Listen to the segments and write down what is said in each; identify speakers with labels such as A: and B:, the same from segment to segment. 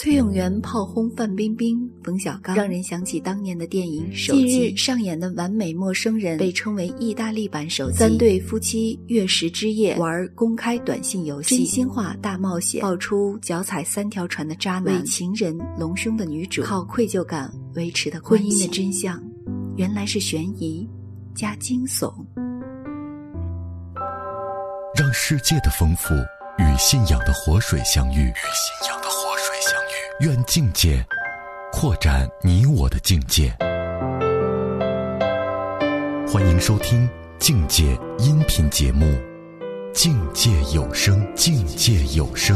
A: 崔永元炮轰范冰冰、冯小刚，让人想起当年的电影《手机》。近日上演的《完美陌生人》被称为意大利版手机。3对夫妻月食之夜玩公开短信游戏，真心话大冒险，爆出脚踩3条船的渣男，为情人隆胸的女主，靠愧疚感维持的婚姻的真相，原来是悬疑加惊悚。
B: 让世界的丰富与信仰的活水相遇，愿境界扩展你我的境界。欢迎收听境界音频节目《境界有声》。境界有声。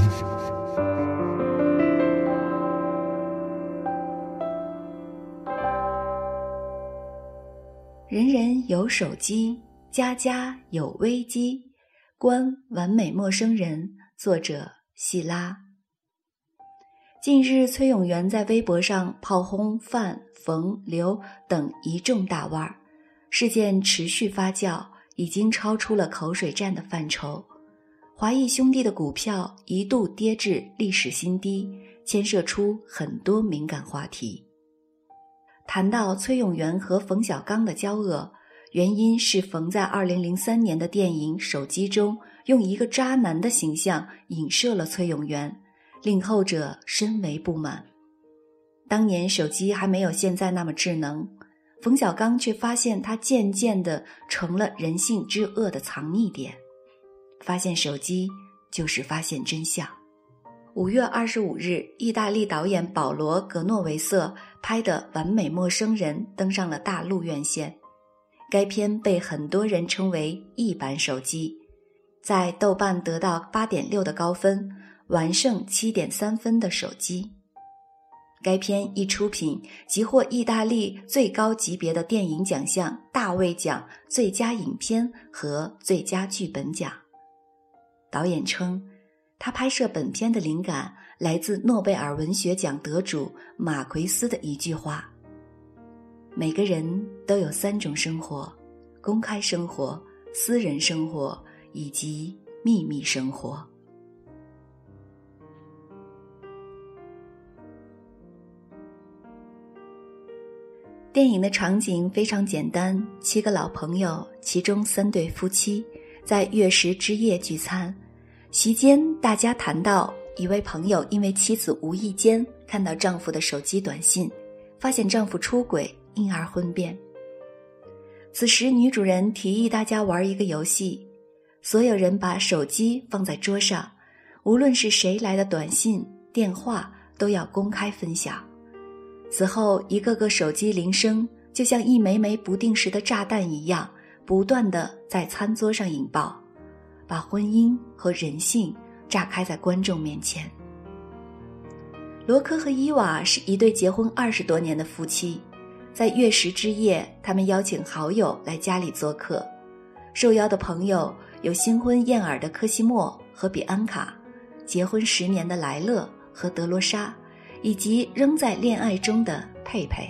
A: 人人有手机，家家有危机。观完美陌生人，作者希拉。近日，崔永元在微博上炮轰范、冯、刘等一众大腕，事件持续发酵，已经超出了口水战的范畴。华谊兄弟的股票一度跌至历史新低，牵涉出很多敏感话题。谈到崔永元和冯小刚的交恶，原因是冯在2003年的电影《手机》中用一个渣男的形象影射了崔永元，令后者深为不满。当年手机还没有现在那么智能，冯小刚却发现它渐渐地成了人性之恶的藏匿点。发现手机就是发现真相。5月25日，意大利导演保罗·格诺维瑟拍的《完美陌生人》登上了大陆院线。该片被很多人称为一版手机，在豆瓣得到 8.6 的高分，完胜 7.3 分的手机。该片一出品即获意大利最高级别的电影奖项大卫奖最佳影片和最佳剧本奖。导演称，他拍摄本片的灵感来自诺贝尔文学奖得主马奎斯的一句话：每个人都有3种生活，公开生活、私人生活以及秘密生活。电影的场景非常简单，7个老朋友，其中3对夫妻在月食之夜聚餐。席间大家谈到一位朋友因为妻子无意间看到丈夫的手机短信，发现丈夫出轨，因而婚变。此时女主人提议大家玩一个游戏，所有人把手机放在桌上，无论是谁来的短信、电话都要公开分享。此后一个个手机铃声就像一枚枚不定时的炸弹一样，不断地在餐桌上引爆，把婚姻和人性炸开在观众面前。罗科和伊娃是一对结婚20多年的夫妻，在月食之夜，他们邀请好友来家里做客。受邀的朋友有新婚燕尔的科西莫和比安卡，结婚10年的莱勒和德罗莎，以及仍在恋爱中的佩佩。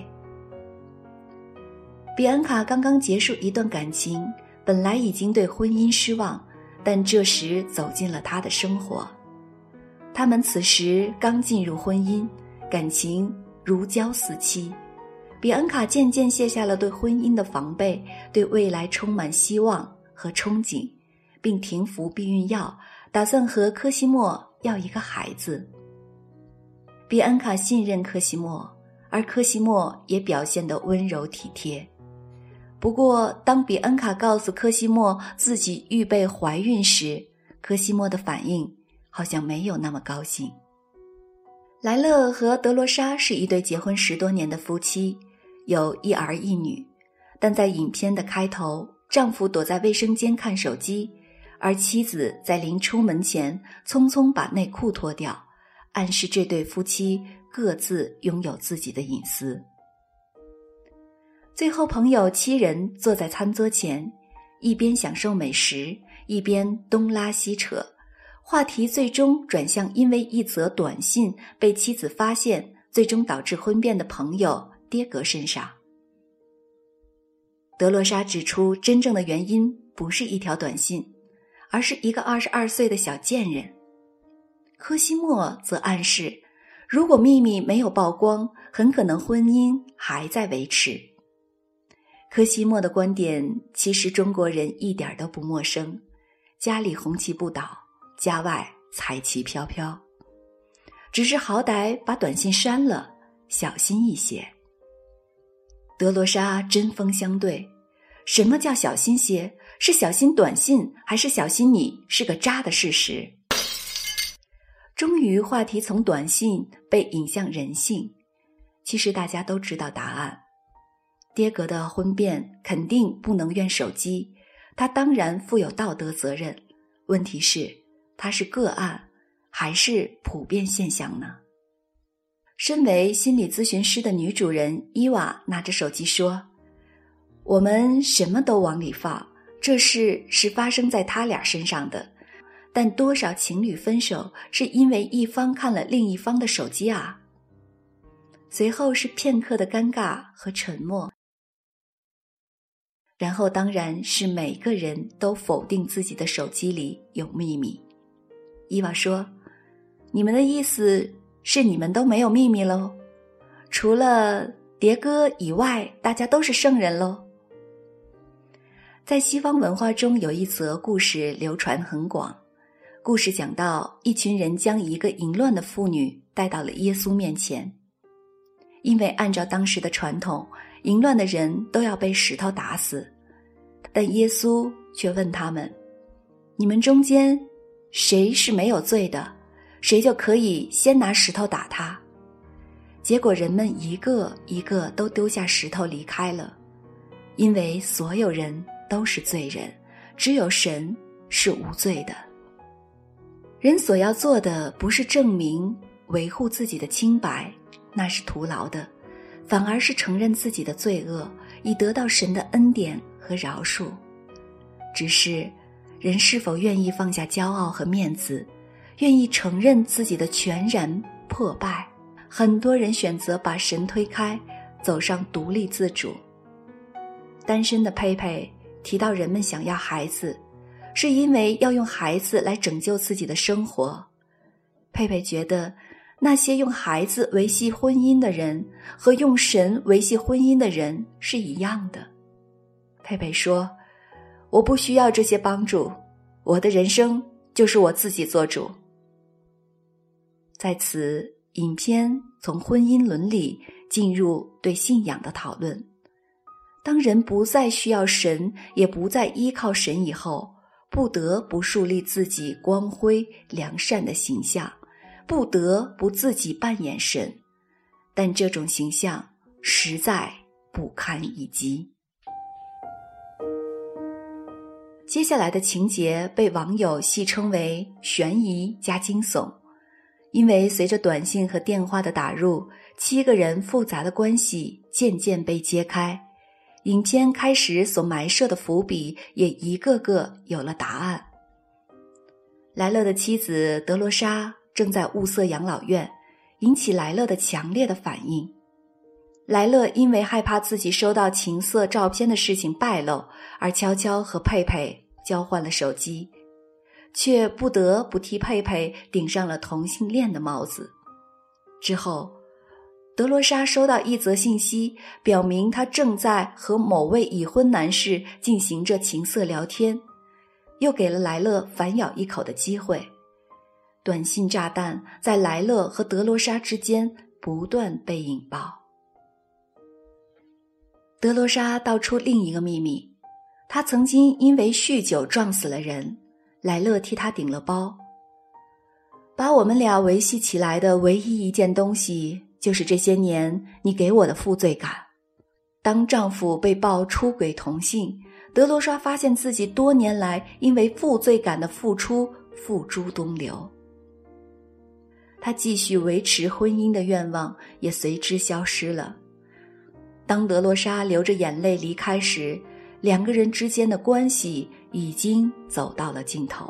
A: 比安卡刚刚结束一段感情，本来已经对婚姻失望，但这时走进了他的生活。他们此时刚进入婚姻，感情如胶似漆。比安卡渐渐卸下了对婚姻的防备，对未来充满希望和憧憬，并停服避孕药，打算和科西莫要一个孩子。比安卡信任科西莫，而科西莫也表现得温柔体贴。不过当比安卡告诉科西莫自己预备怀孕时，科西莫的反应好像没有那么高兴。莱勒和德罗莎是一对结婚10多年的夫妻，有1儿1女，但在影片的开头，丈夫躲在卫生间看手机，而妻子在临出门前匆匆把内裤脱掉，暗示这对夫妻各自拥有自己的隐私。最后朋友7人坐在餐桌前，一边享受美食，一边东拉西扯，话题最终转向因为一则短信被妻子发现，最终导致婚变的朋友跌格身上。德罗莎指出，真正的原因不是一条短信，而是一个22岁的小贱人。科西莫则暗示， 如果秘密没有曝光，很可能婚姻还在维持。柯西莫的观点其实中国人一点都不陌生，家里红旗不倒，家外彩旗飘飘。只是好歹把短信删了，小心一些。德罗莎针锋相对，什么叫小心些？是小心短信，还是小心你是个渣的事实？终于话题从短信被引向人性，其实大家都知道答案。爹格的婚变肯定不能怨手机，他当然负有道德责任。问题是，他是个案还是普遍现象呢？身为心理咨询师的女主人伊娃拿着手机说，我们什么都往里放，这事是发生在他俩身上的，但多少情侣分手是因为一方看了另一方的手机啊。随后是片刻的尴尬和沉默，然后当然是每个人都否定自己的手机里有秘密。伊娃说，你们的意思是你们都没有秘密喽？除了迭哥以外，大家都是圣人喽？在西方文化中有一则故事流传很广，故事讲到一群人将一个淫乱的妇女带到了耶稣面前。因为按照当时的传统，淫乱的人都要被石头打死，但耶稣却问他们，你们中间谁是没有罪的，谁就可以先拿石头打他。结果人们一个一个都丢下石头离开了，因为所有人都是罪人，只有神是无罪的。人所要做的不是证明维护自己的清白，那是徒劳的，反而是承认自己的罪恶，以得到神的恩典和饶恕。只是人是否愿意放下骄傲和面子，愿意承认自己的全然破败？很多人选择把神推开，走上独立自主。单身的佩佩提到人们想要孩子，是因为要用孩子来拯救自己的生活。佩佩觉得那些用孩子维系婚姻的人和用神维系婚姻的人是一样的。佩佩说，我不需要这些帮助，我的人生就是我自己做主。在此，影片从婚姻伦理进入对信仰的讨论。当人不再需要神，也不再依靠神以后，不得不树立自己光辉良善的形象，不得不自己扮演神，但这种形象实在不堪一击。接下来的情节被网友戏称为悬疑加惊悚，因为随着短信和电话的打入，7个人复杂的关系渐渐被揭开，影片开始所埋设的伏笔也一个个有了答案。莱勒的妻子德罗莎正在物色养老院，引起莱勒的强烈的反应。莱勒因为害怕自己收到情色照片的事情败露，而悄悄和佩佩交换了手机，却不得不替佩佩顶上了同性恋的帽子。之后，德罗莎收到一则信息，表明她正在和某位已婚男士进行着情色聊天，又给了莱勒反咬一口的机会。短信炸弹在莱勒和德罗莎之间不断被引爆。德罗莎道出另一个秘密，他曾经因为酗酒撞死了人，莱勒替他顶了包。把我们俩维系起来的唯一一件东西，就是这些年你给我的负罪感。当丈夫被曝出轨同性，德罗莎发现自己多年来因为负罪感的付出付诸东流。她继续维持婚姻的愿望也随之消失了。当德罗莎流着眼泪离开时，2个人之间的关系已经走到了尽头。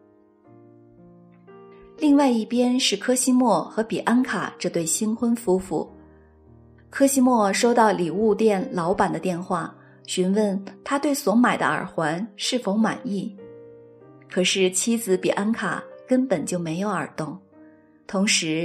A: 另外一边是科西莫和比安卡这对新婚夫妇。科西莫收到礼物店老板的电话，询问他对所买的耳环是否满意。可是妻子比安卡根本就没有耳洞。同时，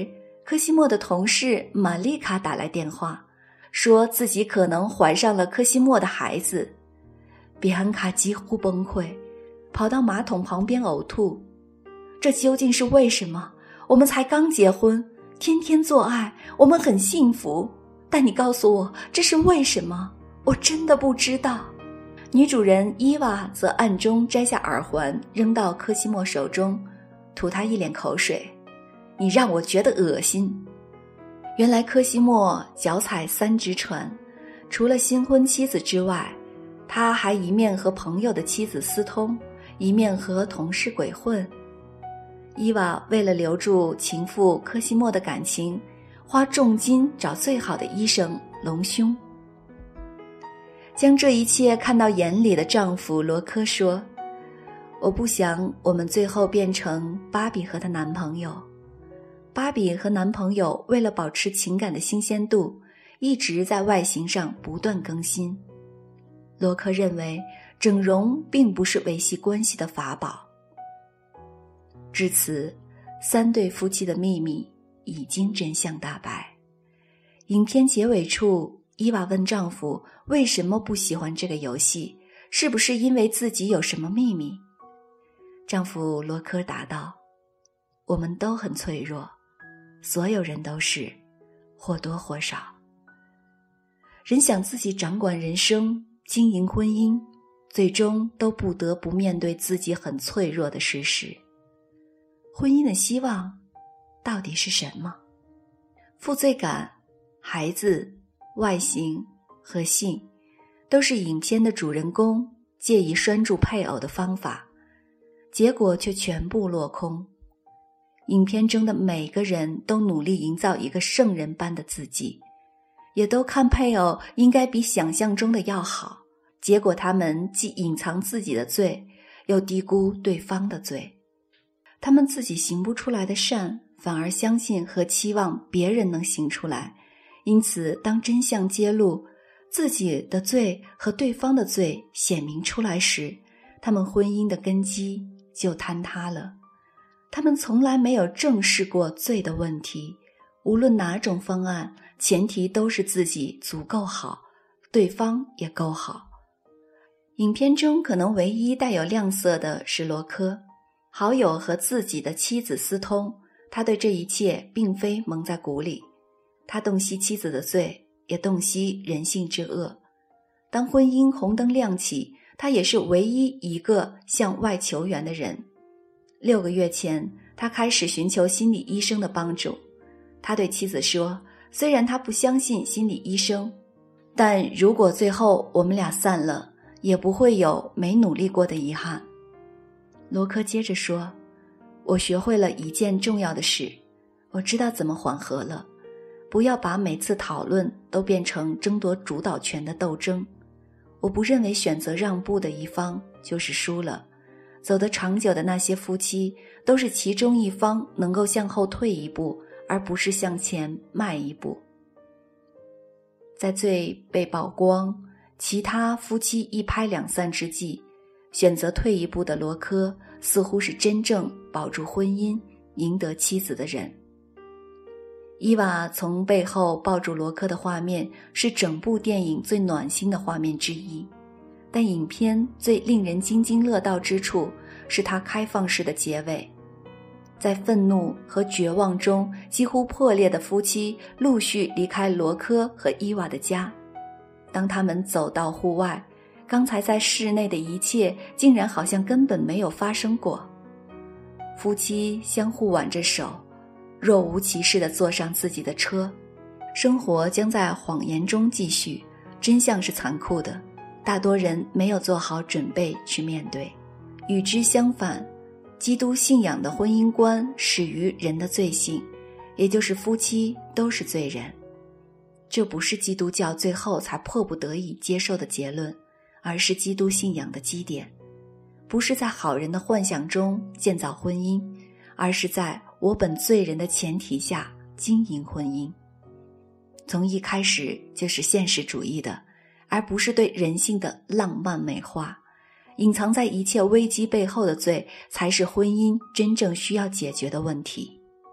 A: 科西莫的同事玛丽卡打来电话，说自己可能怀上了科西莫的孩子。比安卡几乎崩溃，跑到马桶旁边呕吐。这究竟是为什么？我们才刚结婚，天天做爱，我们很幸福，但你告诉我这是为什么？我真的不知道。女主人伊娃则暗中摘下耳环扔到科西莫手中，吐他一脸口水。你让我觉得恶心。原来科西莫脚踩3只船，除了新婚妻子之外，他还一面和朋友的妻子私通，一面和同事鬼混。伊娃为了留住情妇科西莫的感情，花重金找最好的医生隆胸。将这一切看到眼里的丈夫罗科说，我不想我们最后变成芭比和她男朋友。芭比和男朋友为了保持情感的新鲜度，一直在外形上不断更新。罗科认为整容并不是维系关系的法宝。至此，3对夫妻的秘密已经真相大白。影片结尾处，伊娃问丈夫为什么不喜欢这个游戏，是不是因为自己有什么秘密？丈夫罗科答道，我们都很脆弱，所有人都是，或多或少。人想自己掌管人生，经营婚姻，最终都不得不面对自己很脆弱的事实。婚姻的希望到底是什么？负罪感、孩子、外形和性，都是影片的主人公借以拴住配偶的方法，结果却全部落空。影片中的每个人都努力营造一个圣人般的自己，也都看配偶应该比想象中的要好，结果他们既隐藏自己的罪，又低估对方的罪。他们自己行不出来的善，反而相信和期望别人能行出来，因此当真相揭露，自己的罪和对方的罪显明出来时，他们婚姻的根基就坍塌了。他们从来没有正视过罪的问题，无论哪种方案，前提都是自己足够好，对方也够好。影片中可能唯一带有亮色的是罗科，好友和自己的妻子私通，他对这一切并非蒙在鼓里，他洞悉妻子的罪，也洞悉人性之恶。当婚姻红灯亮起，他也是唯一一个向外求援的人。6个月前，他开始寻求心理医生的帮助。他对妻子说，虽然他不相信心理医生，但如果最后我们俩散了，也不会有没努力过的遗憾。罗科接着说，我学会了一件重要的事，我知道怎么缓和了，不要把每次讨论都变成争夺主导权的斗争。我不认为选择让步的一方就是输了，走得长久的那些夫妻，都是其中一方能够向后退一步，而不是向前迈一步。在罪被曝光，其他夫妻一拍两散之际，选择退一步的罗科似乎是真正保住婚姻、赢得妻子的人。伊娃从背后抱住罗科的画面是整部电影最暖心的画面之一，但影片最令人津津乐道之处是它开放式的结尾。在愤怒和绝望中几乎破裂的夫妻陆续离开罗科和伊娃的家，当他们走到户外，刚才在室内的一切竟然好像根本没有发生过。夫妻相互挽着手，若无其事地坐上自己的车，生活将在谎言中继续。真相是残酷的，大多人没有做好准备去面对。与之相反，基督信仰的婚姻观始于人的罪性，也就是夫妻都是罪人。这不是基督教最后才迫不得已接受的结论，而是基督信仰的基点。不是在好人的幻想中建造婚姻，而是在我本罪人的前提下经营婚姻。从一开始就是现实主义的，而不是对人性的浪漫美化。隐藏在一切危机背后的罪，才是婚姻真正需要解决的问题。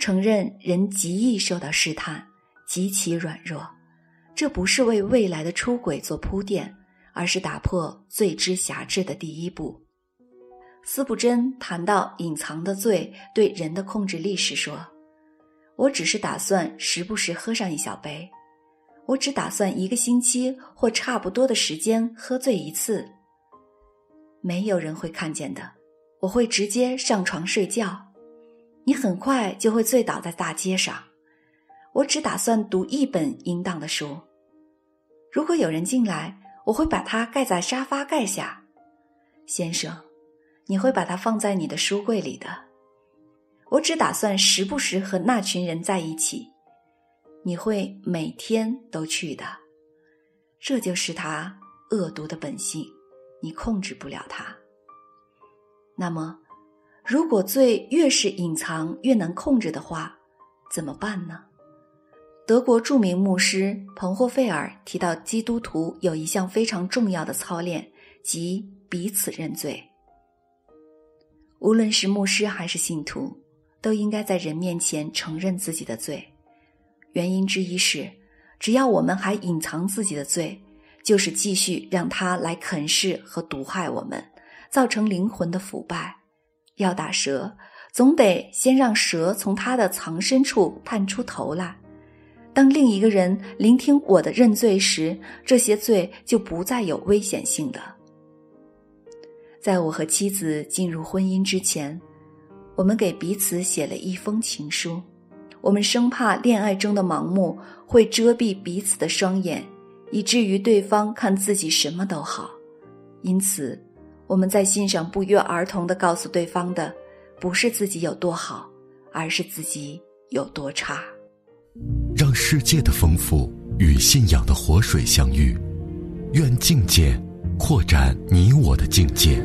A: 承认人极易受到试探，极其软弱，这不是为未来的出轨做铺垫，而是打破罪之辖制的第一步。司布真谈到隐藏的罪对人的控制力时说，我只是打算时不时喝上一小杯，我只打算1个星期或差不多的时间喝醉一次。没有人会看见的，我会直接上床睡觉，你很快就会醉倒在大街上。我只打算读1本淫荡的书，如果有人进来，我会把它盖在沙发盖下。先生，你会把它放在你的书柜里的。我只打算时不时和那群人在一起，你会每天都去的。这就是他恶毒的本性，你控制不了他。那么，如果罪越是隐藏越能控制的话，怎么办呢？德国著名牧师彭霍费尔提到，基督徒有一项非常重要的操练，即彼此认罪。无论是牧师还是信徒，都应该在人面前承认自己的罪。原因之一是，只要我们还隐藏自己的罪，就是继续让它来啃噬和毒害我们，造成灵魂的腐败。要打蛇，总得先让蛇从它的藏身处探出头来。当另一个人聆听我的认罪时，这些罪就不再有危险性的。在我和妻子进入婚姻之前，我们给彼此写了一封情书。我们生怕恋爱中的盲目会遮蔽彼此的双眼，以至于对方看自己什么都好。因此，我们在信上不约而同地告诉对方的，不是自己有多好，而是自己有多差。
B: 让世界的丰富与信仰的活水相遇，愿境界扩展你我的境界。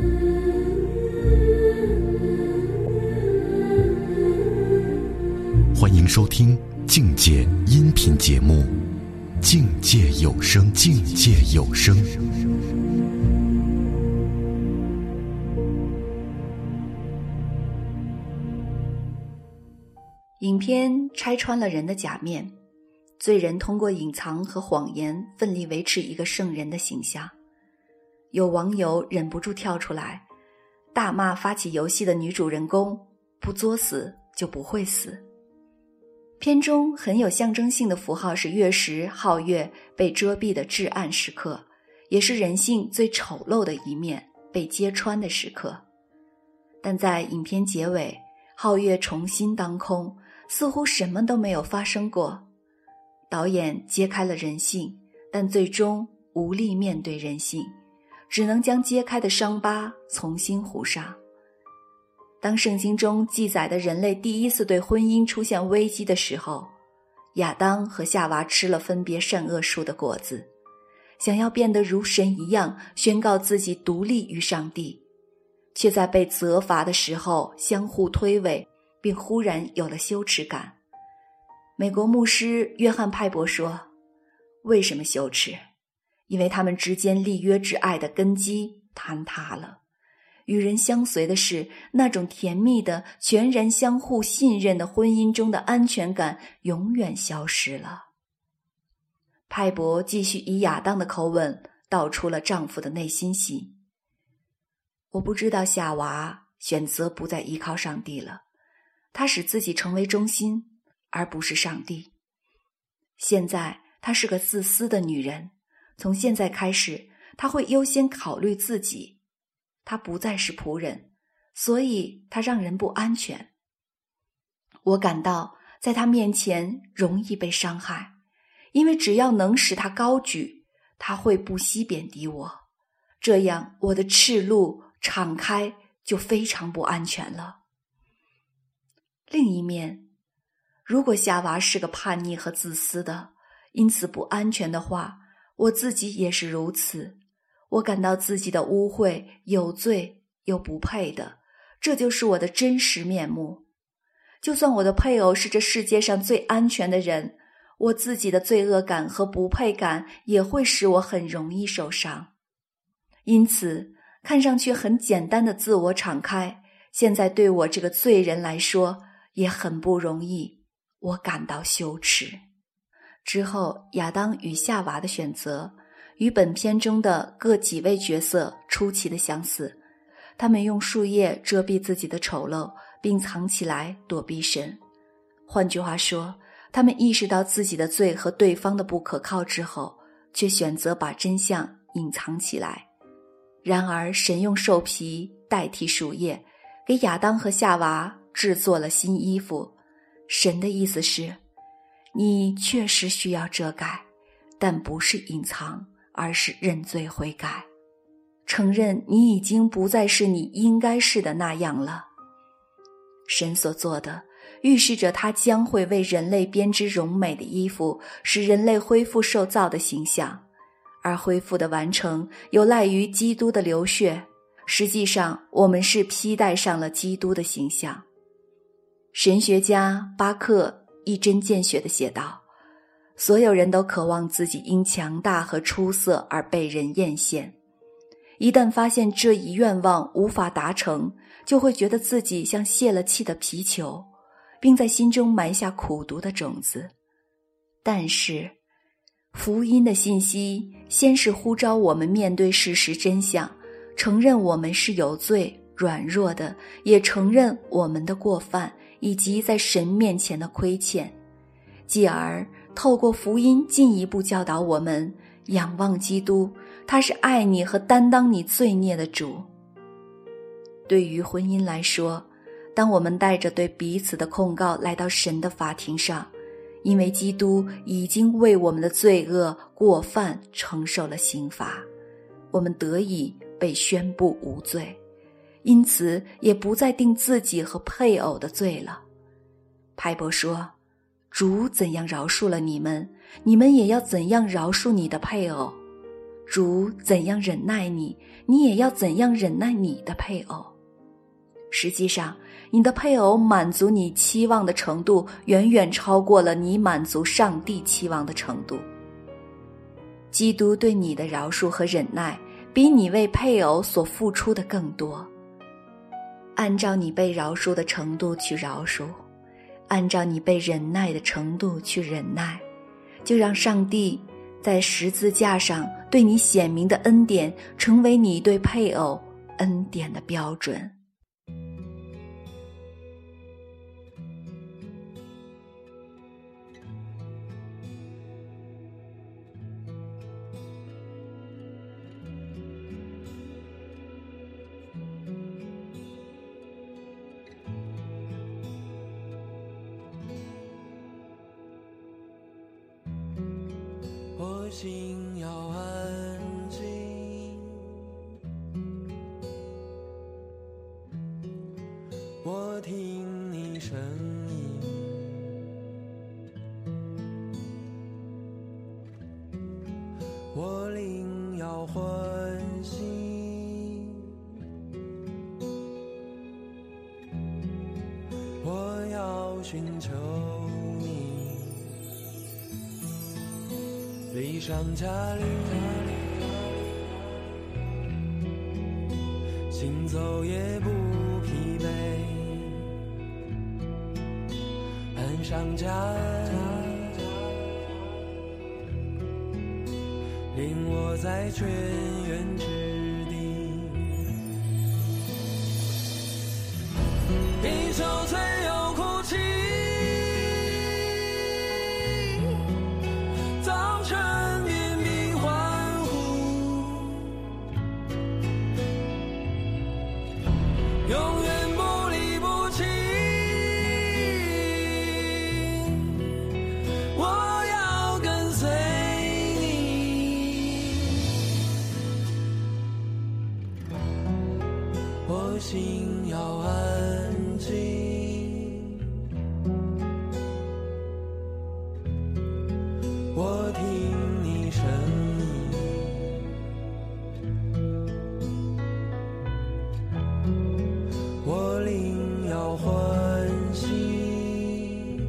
B: 欢迎收听境界音频节目《境界有声》，境界有声。
A: 影片拆穿了人的假面，罪人通过隐藏和谎言奋力维持一个圣人的形象。有网友忍不住跳出来大骂发起游戏的女主人公，不作死就不会死。片中很有象征性的符号是月食皓月被遮蔽的至暗时刻，也是人性最丑陋的一面被揭穿的时刻。但在影片结尾，皓月重新当空，似乎什么都没有发生过。导演揭开了人性，但最终无力面对人性，只能将揭开的伤疤重新糊上。当圣经中记载的人类第一次对婚姻出现危机的时候，亚当和夏娃吃了分别善恶树的果子，想要变得如神一样，宣告自己独立于上帝，却在被责罚的时候相互推诿，并忽然有了羞耻感。美国牧师约翰派伯说，为什么羞耻？因为他们之间立约之爱的根基坍塌了。与人相随的是那种甜蜜的全然相互信任的婚姻中的安全感永远消失了。派伯继续以亚当的口吻道出了丈夫的内心戏。我不知道夏娃选择不再依靠上帝了，她使自己成为中心，而不是上帝。现在她是个自私的女人，从现在开始，她会优先考虑自己。她不再是仆人，所以她让人不安全。我感到在她面前容易被伤害，因为只要能使她高举，她会不惜贬低我，这样我的赤路敞开就非常不安全了。另一面，如果夏娃是个叛逆和自私的，因此不安全的话，我自己也是如此。我感到自己的污秽，有罪又不配的，这就是我的真实面目。就算我的配偶是这世界上最安全的人，我自己的罪恶感和不配感也会使我很容易受伤。因此，看上去很简单的自我敞开，现在对我这个罪人来说， 也很不容易，我感到羞耻。之后，亚当与夏娃的选择与本片中的各几位角色出奇的相似，他们用树叶遮蔽自己的丑陋，并藏起来躲避神。换句话说，他们意识到自己的罪和对方的不可靠之后，却选择把真相隐藏起来。然而神用兽皮代替树叶，给亚当和夏娃制作了新衣服。神的意思是，你确实需要遮盖，但不是隐藏，而是认罪悔改，承认你已经不再是你应该是的那样了。神所做的预示着他将会为人类编织荣美的衣服，使人类恢复受造的形象，而恢复的完成有赖于基督的流血。实际上，我们是披戴上了基督的形象。神学家巴克一针见血地写道，所有人都渴望自己因强大和出色而被人艳羡，一旦发现这一愿望无法达成，就会觉得自己像泄了气的皮球，并在心中埋下苦毒的种子。但是福音的信息先是呼召我们面对事实真相，承认我们是有罪软弱的，也承认我们的过犯以及在神面前的亏欠，继而透过福音进一步教导我们仰望基督，他是爱你和担当你罪孽的主。对于婚姻来说，当我们带着对彼此的控告来到神的法庭上，因为基督已经为我们的罪恶过犯承受了刑罚，我们得以被宣布无罪，因此也不再定自己和配偶的罪了。派伯说，主怎样饶恕了你们，你们也要怎样饶恕你的配偶；主怎样忍耐你，你也要怎样忍耐你的配偶。实际上，你的配偶满足你期望的程度远远超过了你满足上帝期望的程度。基督对你的饶恕和忍耐比你为配偶所付出的更多。按照你被饶恕的程度去饶恕，按照你被忍耐的程度去忍耐，就让上帝在十字架上对你显明的恩典成为你对配偶恩典的标准。
C: 我心要安静，我听你声音，我灵要欢喜，我要寻求礼上加礼，行走也不疲惫，恩上加恩，领我在泉源之地，因受罪有哭泣，早晨面必欢呼，永远不离不弃，我要跟随你，我心要安静，我听你声音，我灵要欢喜，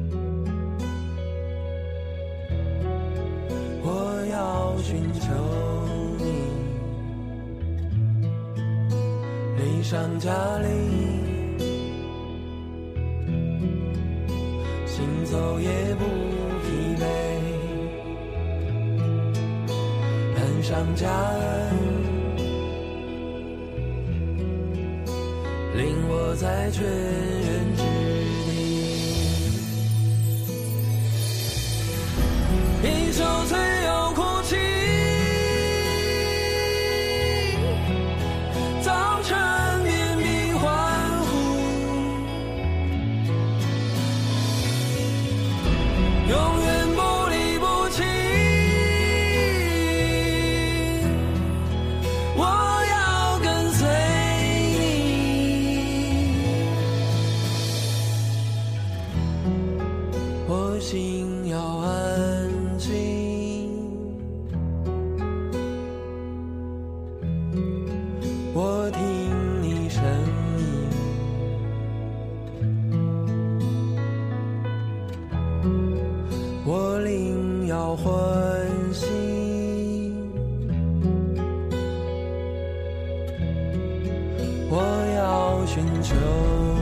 C: 我要寻求你，礼上加礼， 上架，令我在全员之地。一首最有哭泣，早晨绵密欢呼，永远不离不弃。我要跟随你，我心要安静，我听你声音，我灵要欢喜，我要寻求